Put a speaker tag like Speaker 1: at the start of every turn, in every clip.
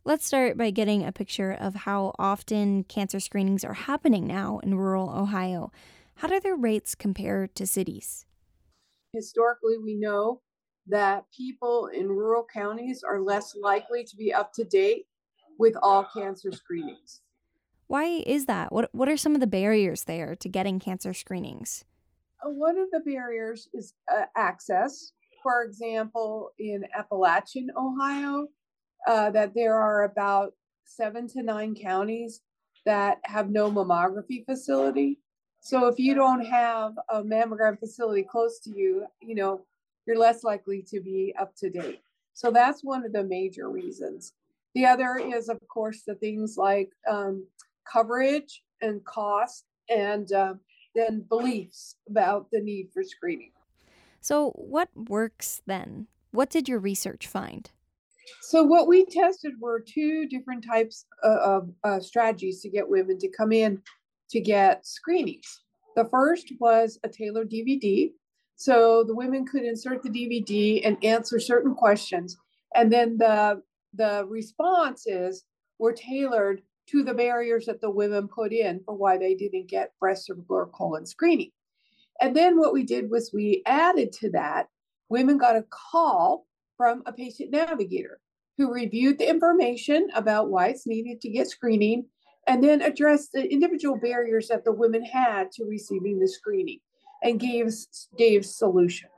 Speaker 1: Let's start by getting a picture of how often cancer screenings are happening now in rural Ohio. How do their rates compare to cities?
Speaker 2: Historically, we know that people in rural counties are less likely to be up to date with all cancer screenings.
Speaker 1: Why is that? What are some of the barriers there to getting cancer screenings?
Speaker 2: One of the barriers is access. For example, in Appalachian, Ohio, that there are about 7 to 9 counties that have no mammography facility. So if you don't have a mammogram facility close to you, you're less likely to be up to date. So that's one of the major reasons. The other is, of course, the things like coverage and cost, and then beliefs about the need for screening.
Speaker 1: So, what works then? What did your research find?
Speaker 2: So what we tested were two different types of strategies to get women to come in to get screenings. The first was a tailored DVD. So the women could insert the DVD and answer certain questions. And then the responses were tailored to the barriers that the women put in for why they didn't get breast or colon screening. And then what we did was we added to that, women got a call from a patient navigator who reviewed the information about why it's needed to get screening and then addressed the individual barriers that the women had to receiving the screening and gave solutions.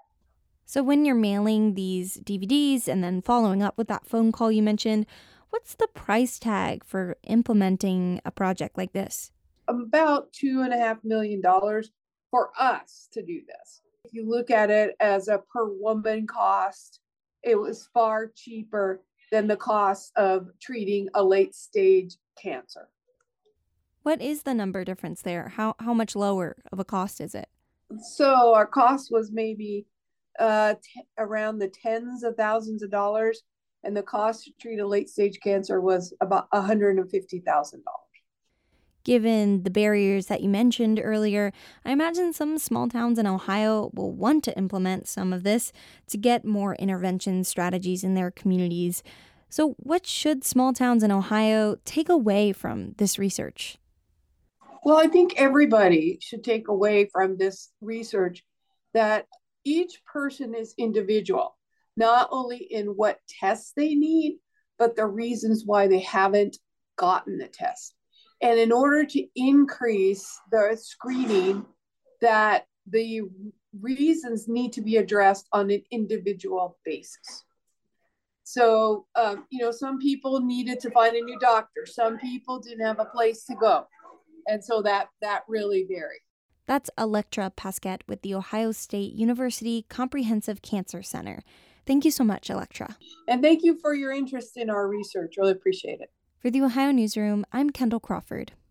Speaker 1: So, when you're mailing these DVDs and then following up with that phone call you mentioned, what's the price tag for implementing a project like this?
Speaker 2: About $2.5 million for us to do this. If you look at it as a per woman cost, it was far cheaper than the cost of treating a late stage cancer.
Speaker 1: What is the number difference there? How much lower of a cost is it?
Speaker 2: So our cost was maybe around the tens of thousands of dollars, and the cost to treat a late stage cancer was about $150,000.
Speaker 1: Given the barriers that you mentioned earlier, I imagine some small towns in Ohio will want to implement some of this to get more intervention strategies in their communities. So, what should small towns in Ohio take away from this research?
Speaker 2: Well, I think everybody should take away from this research that each person is individual, not only in what tests they need, but the reasons why they haven't gotten the test. And in order to increase the screening, that the reasons need to be addressed on an individual basis. So, some people needed to find a new doctor. Some people didn't have a place to go. And so that really varied.
Speaker 1: That's Electra Pasquette with the Ohio State University Comprehensive Cancer Center. Thank you so much, Electra.
Speaker 2: And thank you for your interest in our research. Really appreciate it.
Speaker 1: For the Ohio Newsroom, I'm Kendall Crawford.